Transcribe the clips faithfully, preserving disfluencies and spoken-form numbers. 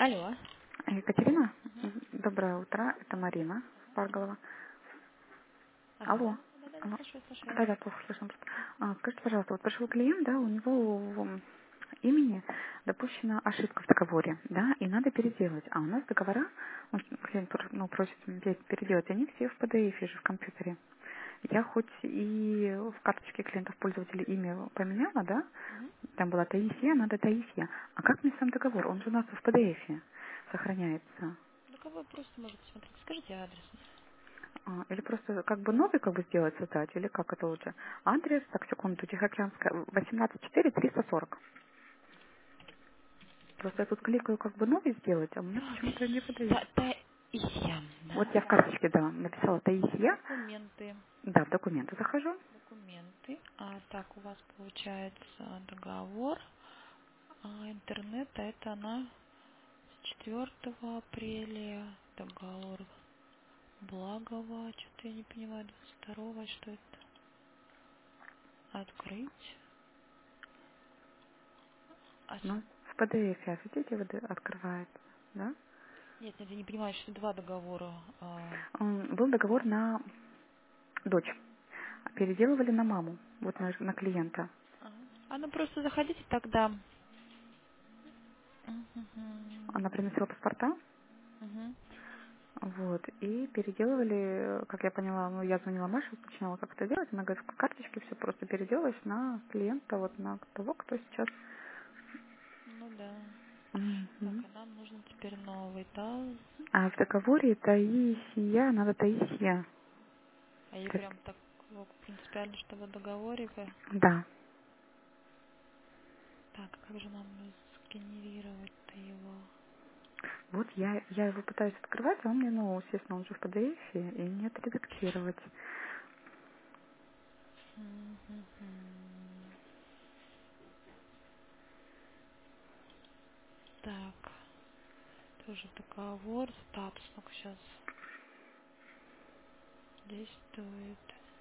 Алло. Екатерина, Мгм. доброе утро, это Марина Парголова. Ага, Алло. да. Да-да-да, Алло. слушаю, слушаю. Да-да, плохо слышно просто. А, скажите, пожалуйста, вот пришел клиент, да, у него в имени допущена ошибка в договоре, да, и надо переделать. А у нас договора, вот клиент пр- ну, просит меня переделать, они все в пи ди эф же, в компьютере. Я хоть и в карточке клиентов пользователя имя поменяла, да, Мгм. там была Таисия, надо Таисия. А как мне сам договор? Он же у нас в пи ди эф сохраняется. Ну, как вы просто можете смотреть. Скажите адрес. А, или просто как бы новый как бы сделать, создать, или как это лучше? Адрес, так, секунду, Тихоокеанская, восемнадцать четыре триста сорок. Просто я тут кликаю как бы новый сделать, а у меня Так, почему-то не выдает. Та- Таисия, Вот да? я в карточке, да, написала Таисия, Документы. да, в документы захожу. Документы. А так у вас получается договор. А интернет, а это она с четвёртого апреля. Договор Благова. Что-то я не понимаю. двадцать второго. Что это? Открыть. А с- Ну, в пи ди эф, а видите, вот открывается, да? Нет, нет, я не понимаю, что два договора. А, М, Был договор на дочь, а переделывали на маму, вот на, на клиента. ага. А ну просто заходите тогда. Мгм. Она приносила паспорта, Мгм. вот, и переделывали, как я поняла, ну, я звонила Маше, уточняла, как это делать, она говорит, в карточке все просто переделалось на клиента, вот на того, кто сейчас. Ну да. Так, Мгм. а нам нужен теперь новый, да? А в договоре Таисия, надо Таисия. А ей То есть, прям так вот принципиально, чтобы в договоре бы. да, Так, а как же нам сгенерировать-то его? вот я, я его пытаюсь открывать, а он мне, ну, естественно, он же в пи ди эф, и нет редактировать. Мгм. Так, тоже договор, статус, ну сейчас действует.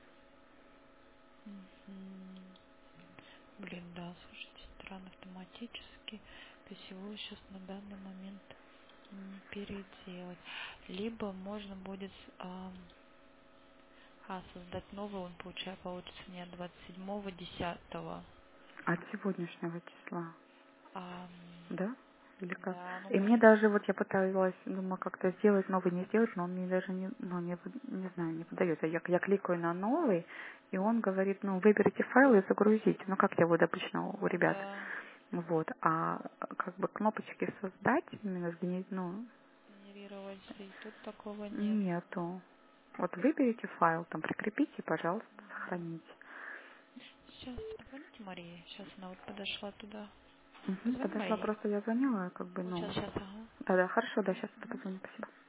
Мгм. Блин, да, слушайте, странно автоматически. То есть его сейчас на данный момент не переделать. Либо можно будет ам, а, создать новый, он получается, получится не двадцать седьмого десятого. От сегодняшнего числа. Ам, Да? Или как? да, ну И мне может, даже вот я пыталась, думаю, как-то сделать новый, не сделать, но он мне даже не, ну, не, в- не знаю, не подается. Я, я кликаю на новый, и он говорит, ну, выберите файл и загрузите. Ну, как я вот обычно у ну ребят. да, Вот. А как бы кнопочки создать, именно сгенерить, ну, генерировать, и тут такого нет. нету. Вот выберите файл, там прикрепите, пожалуйста, Мгм. сохраните. Сейчас позвоните Марии, сейчас она вот подошла туда. Угу, Позвони подошла Марии. просто, я звонила, как бы, Вот сейчас, ну, сейчас, ага. да-да, хорошо, да, сейчас позвоню, спасибо.